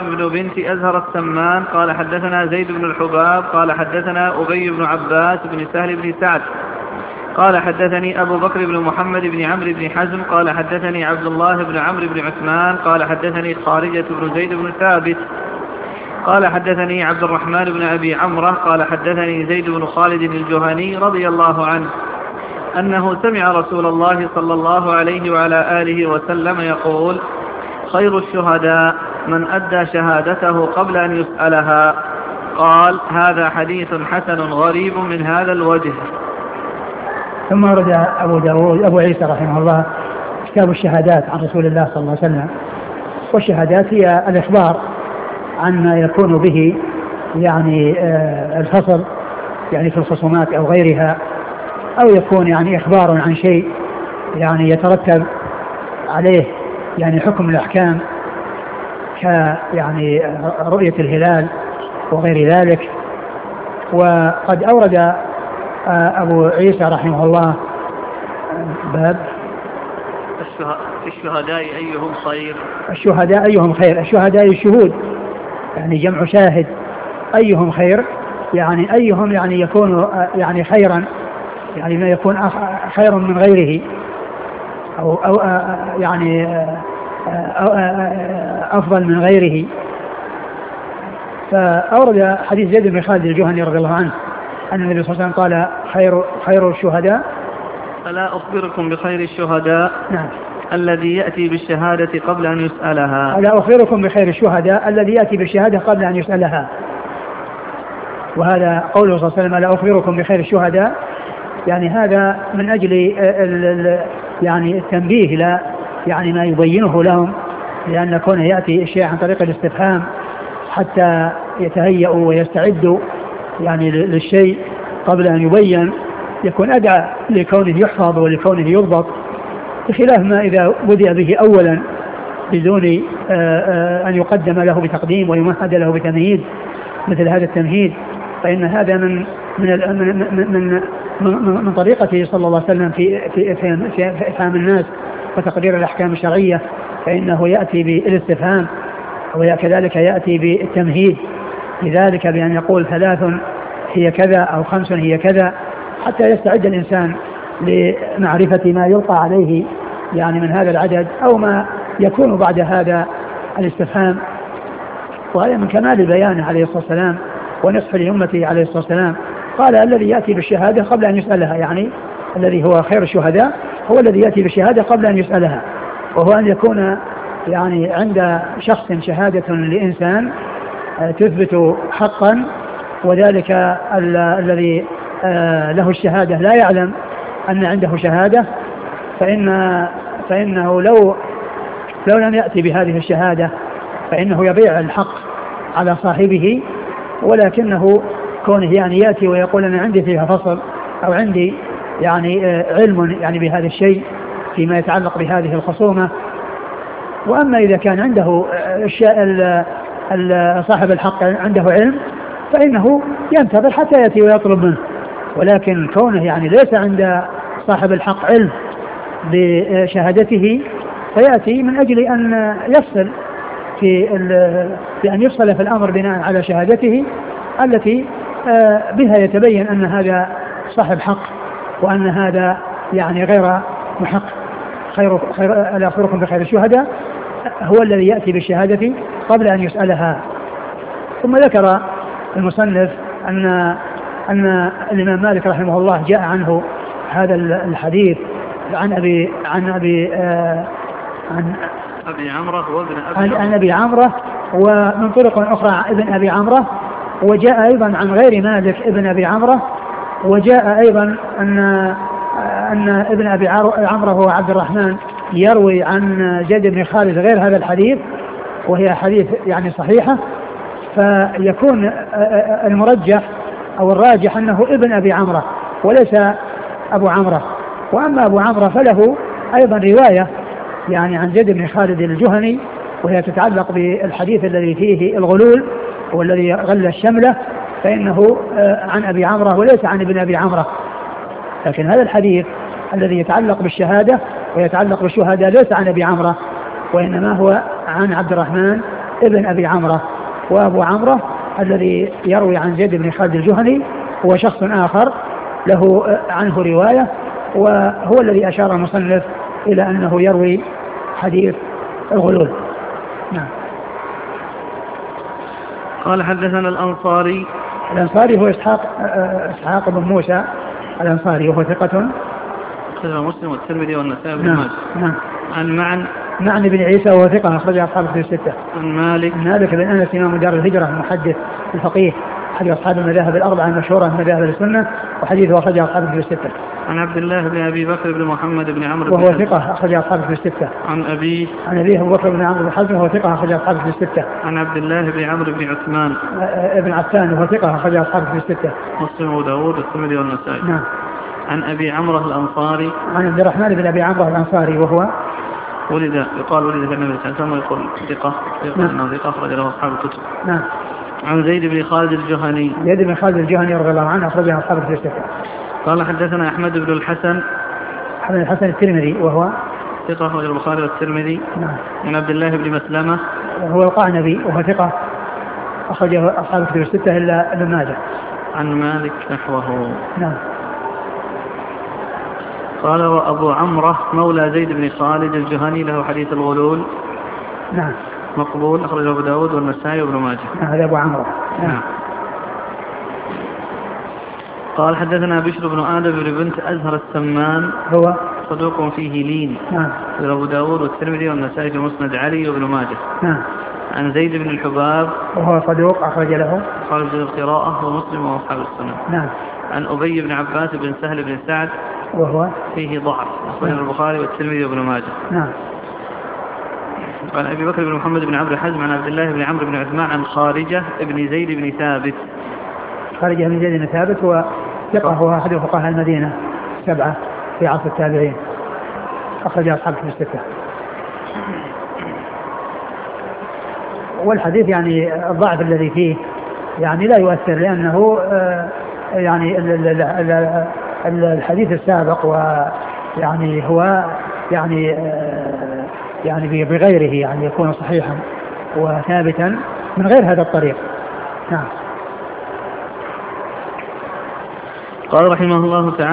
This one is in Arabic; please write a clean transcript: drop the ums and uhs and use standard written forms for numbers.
بن بنت أزهر السمان قال حدثنا زيد بن الحباب قال حدثنا أبي بن عباس بن سهل بن سعد قال حدثني أبو بكر بن محمد بن عمرو بن حزم قال حدثني عبد الله بن عمرو بن عثمان قال حدثني خارجة بن زيد بن ثابت قال حدثني عبد الرحمن بن أبي عمرة قال حدثني زيد بن خالد الجهني رضي الله عنه أنه سمع رسول الله صلى الله عليه وعلى آله وسلم يقول: خير الشهداء من أدى شهادته قبل أن يسألها. قال: هذا حديث حسن غريب من هذا الوجه. ثم ورد أبو عيسى رحمه الله كتاب الشهادات عن رسول الله صلى الله عليه وسلم. والشهادات هي الإخبار عن ما يكون به يعني الفصل يعني في الخصومات أو غيرها، أو يكون يعني إخبار عن شيء يعني يترتب عليه يعني حكم الأحكام يعني رؤية الهلال وغير ذلك. وقد أورد أبو عيسى رحمه الله باب الشهداء أيهم خير. الشهداء أيهم خير، الشهداء الشهود يعني جمع شاهد، أيهم خير يعني أيهم يعني يكون يعني خيرا، يعني ما يكون خير من غيره أو يعني أفضل من غيره. فأورد حديث زيد بن خالد الجهني رضي الله عنه أن النبي صلى الله عليه وسلم قال: خير الشهداء. ألا أخبركم بخير الشهداء؟ نعم. الذي يأتي بالشهادة قبل أن يسألها. ألا أخبركم بخير الشهداء الذي يأتي بالشهادة قبل أن يسألها. وهذا قوله صلى الله عليه وسلم: ألا أخبركم بخير الشهداء، يعني هذا من أجل يعني التنبيه لا يعني ما يبينه لهم، لأن كونه يأتي الشيء عن طريق الاستفهام حتى يتهيئوا ويستعدوا يعني للشيء قبل أن يبين، يكون أدعى لكونه يحفظ ولكونه يضبط، بخلاف ما إذا بدأ به أولا بدون أن يقدم له بتقديم ويمهد له بتمهيد مثل هذا التمهيد، فإن هذا من طريقته صلى الله عليه وسلم في إفهام الناس وتقرير الأحكام الشرعية، فإنه يأتي بالاستفهام وكذلك يأتي بالتمهيد لذلك بأن يقول 3 هي كذا أو 5 هي كذا، حتى يستعد الإنسان لمعرفة ما يلقى عليه يعني من هذا العدد أو ما يكون بعد هذا الاستفهام. وهذا من كمال البيان عليه الصلاة والسلام ونصح لأمته عليه الصلاة والسلام. قال: الذي يأتي بالشهادة قبل أن يسألها، يعني الذي هو خير الشهداء هو الذي يأتي بالشهادة قبل أن يسألها، وهو أن يكون يعني عند شخص شهادة لإنسان تثبت حقا، وذلك الذي له الشهادة لا يعلم أن عنده شهادة، فإنه لو لم يأتي بهذه الشهادة فإنه يبيع الحق على صاحبه، ولكنه كونه يعني يأتي ويقول أنا عندي فيها فصل أو عندي يعني علم يعني بهذا الشيء فيما يتعلق بهذه الخصومة. وأما إذا كان عنده صاحب الحق عنده علم فإنه ينتظر حتى يأتي ويطلب منه، ولكن كونه يعني ليس عند صاحب الحق علم بشهادته فيأتي من أجل أن يفصل في أن يفصل في الأمر بناء على شهادته التي بها يتبين أن هذا صاحب حق وأن هذا يعني غير محق. ألا أخبركم بخير الشهداء هو الذي يأتي بالشهادة قبل أن يسألها. ثم ذكر المصنف أن الإمام مالك رحمه الله جاء عنه هذا الحديث عن أبي عمرة ومن طرق أخرى ابن أبي عمرة، وجاء أيضا عن غير مالك ابن أبي عمرة، وجاء أيضا أن ابن أبي عمرة هو عبد الرحمن يروي عن زيد بن خالد غير هذا الحديث، وهي حديث يعني صحيحة، فيكون المرجح أو الراجح أنه ابن أبي عمرة وليس أبو عمرة. وأما أبو عمرة فله أيضا رواية يعني عن زيد بن خالد الجهني، وهي تتعلق بالحديث الذي فيه الغلول والذي غل الشملة، فإنه عن أبي عمرة وليس عن ابن أبي عمرة. لكن هذا الحديث الذي يتعلق بالشهادة ويتعلق بالشهادة ليس عن أبي عمرة، وإنما هو عن عبد الرحمن ابن أبي عمرة. وأبو عمرة الذي يروي عن زيد بن خالد الجهني هو شخص آخر له عنه رواية، وهو الذي أشار المصنف إلى أنه يروي حديث الغلول. نعم. قال حدثنا الأنصاري هو إسحاق بن موسى الأنصاري وهو ثقة أخرجه مسلم والترمذي والنسائي بن ماجه. نعم. عن معن بن عيسى وهو ثقة أخرج أصحاب الكتب الستة. عن مالك بن أنس إمام دار الهجرة المحدث الفقيه أحد أصحاب المذاهب الأربعة المشهورة من مذاهب السنة، وحديثه أخرج أصحاب الكتب الستة. عن عبد الله بن أبي بكر بن محمد بن عمرو وهو ثقة أخرج أصحاب الكتب الستة. عن أبيه أبو بكر بن عمرو بن حزم وهو ثقة أخرج أصحاب الكتب الستة. عن عبد الله بن عمرو بن عثمان ابن عفان وهو ثقة أخرج أصحاب الكتب الستة. مسلم وداود والترمذي والنسائي. نعم. عن أبي عمرو الأنصاري عن عبد الرحمن بن أبي عمرو الأنصاري وهو يقال ولد في النبي صلى الله عليه وسلم ويقول ثقة أنه ثقة أخرج له أصحاب الكتب. نعم. عن زيد بن خالد الجهني رضي الله عنه أخرجه أصحاب الكتب الستة. قال حدثنا أحمد بن الحسن الترمذي وهو ثقة أخرج البخاري والترمذي. نعم. عن عبد الله بن مسلمة وهو القعنبي وهو ثقة أخرجه أصحاب الكتب الستة إلا ابن ماجه. عن مالك نحوه. نعم. قال وأبو عمرة مولى زيد بن خالد الجهني له حديث الغلول. نعم. مقبول أخرجه أبو داود والنسائي وابن ماجه. هذا أبو عمرة. نعم. قال حدثنا بشر بن آدم بن بنت أزهر السمان هو صدوق فيه لين. نعم. أبو داود والترمذي والنسائي في مسند علي وابن ماجه. نعم. عن زيد بن الحباب وهو صدوق أخرج له خالد بن القراءة ومسلم وأصحاب السنة. نعم. عن أبي بن عباس بن سهل بن سعد وهو فيه ضعف أخرجه البخاري والترمذي وابن ماجه. نعم. عن أبي بكر بن محمد بن عمرو حزم عن عبد الله بن عمرو بن عثمان عن خارجة بن زيد بن ثابت. هو ثقة هو أحد فقهاء المدينة 7 في عصر التابعين أخرج أصحاب الكتب الستة. والحديث يعني الضعف الذي فيه يعني لا يؤثر، لأنه يعني الحديث السابق ويعني هو يعني بغيره يعني يكون صحيحا وثابتا من غير هذا الطريق. نعم. قال رحمه الله تعالى